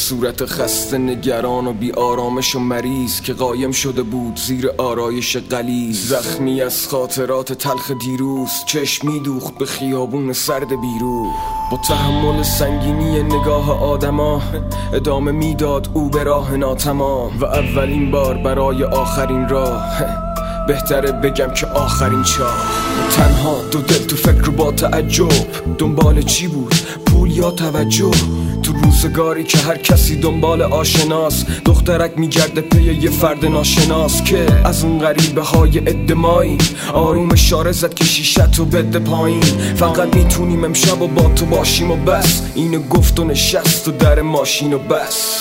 صورت خسته نگران و بی آرامش و مریض که قایم شده بود زیر آرایش غلیظ. زخمی از خاطرات تلخ دیروز، چشم میدوخت به خیابون سرد بیروح. با تحمل سنگینی نگاه آدما ادامه میداد او به راه ناتمام. و اولین بار برای آخرین راه بهتره بگم که آخرین چاه. تنها دو دل تو فکر با تعجب، دنبال چی بود؟ پول یا توجه؟ تو روزگاری که هر کسی دنبال آشناس، دخترک میگرده پی یه فرد ناشناس که از اون غریبه های ادمایی آروم اشاره زد که شیشت رو بده پایین. فقط میتونیم امشب و با تو باشیم و بس. اینو گفت و نشست و در ماشین و بس.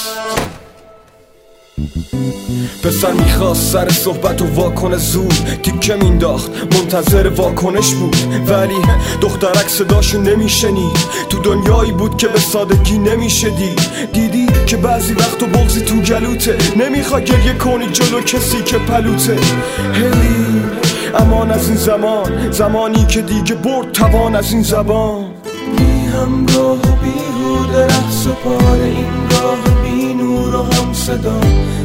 پسر میخواست سر صحبت و واکنه زود تیکه مینداخت، منتظر واکنش بود. ولی دخترک صداشو نمیشنید. تو دنیایی بود که به سادگی نمیشه دیدی که بعضی وقت و بغضی تو گلوته، نمیخواد گریه کنی جلو کسی که پلوته. هی امان از این زمانی که دیگه برد توان از این زبان. بی همراه و بیهوده رقص پار این راه، بی نور و هم صدا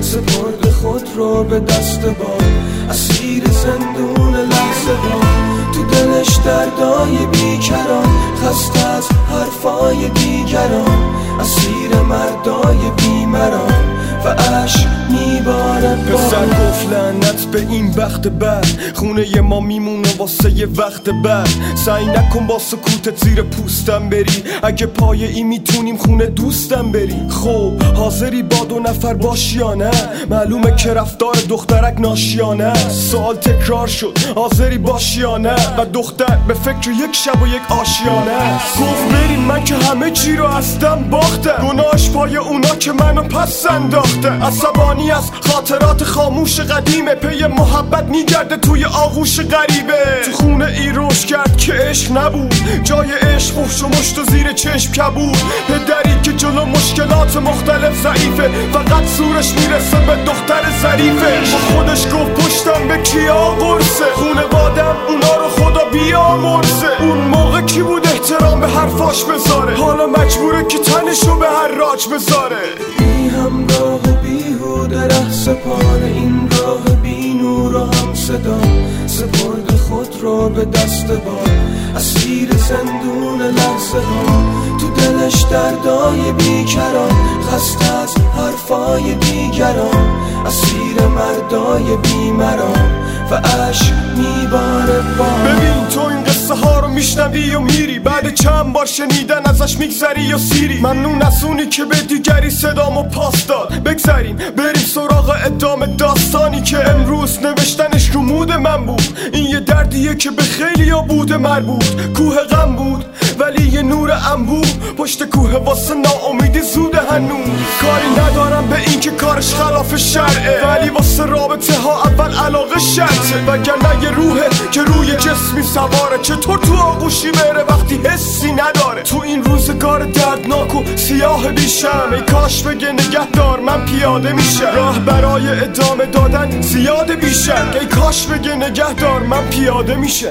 سپرد خود رو به دست باد. اسیر زندون لحظه ها، تو دلش دردای بیکران، خسته از حرفای دیگران، اسیر مردای بیمران و عشق میباره. پسر گفت لعنت به این بخت بد، خونه ما میمونه واسه یه وقت بعد. سعی نکن با سکوتت زیر پوستم بری، اگه پایه‌ای میتونیم خونه دوستم بری. خب حاضری با دو نفر باشی یا نه؟ معلومه که رفتار دخترک ناشیانه. سوال تکرار شد حاضری باشی یا نه؟ و دختر به فکر یک شب و یک آشیانه. گفت بریم من که همه چی رو هستم باختم، گناهش پای اونا که منو پس انداخته. عصبانی از خاطرات خاموش قدیمه، پی محبت میگرده توی آغوش غریبه. تو خونه ای روش کرد که عشق نبود، جای عشق فحش و مشت و زیر چشم کبود. پدری که جلو مشکلات مختلف ضعیفه، فقط زورش میرسه به دختر ظریفه. با خودش گفت پشتم به کیا قرصه، خونوادم اونا رو خدا بیامرزه. اون موقع کی بود احترام به حرفاش بذاره، حالا مجبوره که تنشو به هر راج بذاره. بی همراه و بیهوده ره سپار این راه، بی نور و هم صدا سپرد خود رو به دست باد. اسیر زندون لحظه ها، تو دلش دردای بیکران، خسته از حرفای دیگران، اسیر مردای بیمران و عشق میباره. ببین تو این قصه ها رو میشنوی و میری، بعد چند بار شنیدن ازش میگذری و سیری. ممنون از اونی که به دیگری صدامو پاس داد. بگذریم بریم سراغ ادامه داستانی که امروز نوشتنش رو مود من بود. این یه دردیه که به خیلی ها بوده مربوط. کوه غم بود ولی یه نور انبوه پشت کوه، واسه ناامیدی زوده هنوز. کاری ندارم به این که کارش خلاف شرعه، ولی واسه رابطه ها اول علاقه شرطه. وگرنه یه روحه که روی جسمی سواره، چطور تو آغوشی بره وقتی حسی نداره؟ تو این روزگار دردناک و سیاه بیشم، ای کاش بگه نگهدار من پیاده میشم. راه برای ادامه دادن زیاده بیشم، ای کاش بگه نگهدار من پیاده میشم.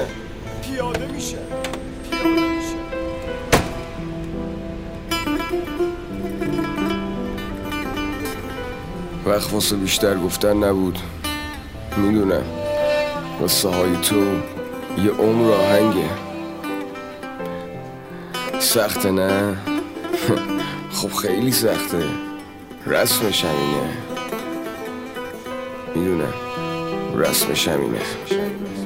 وقت واسه بیشتر گفتن نبود، میدونم قصه های تو یه عمر آهنگه. سخته نه؟ خب خیلی سخته، رسمش همینه. میدونم رسمش همینه.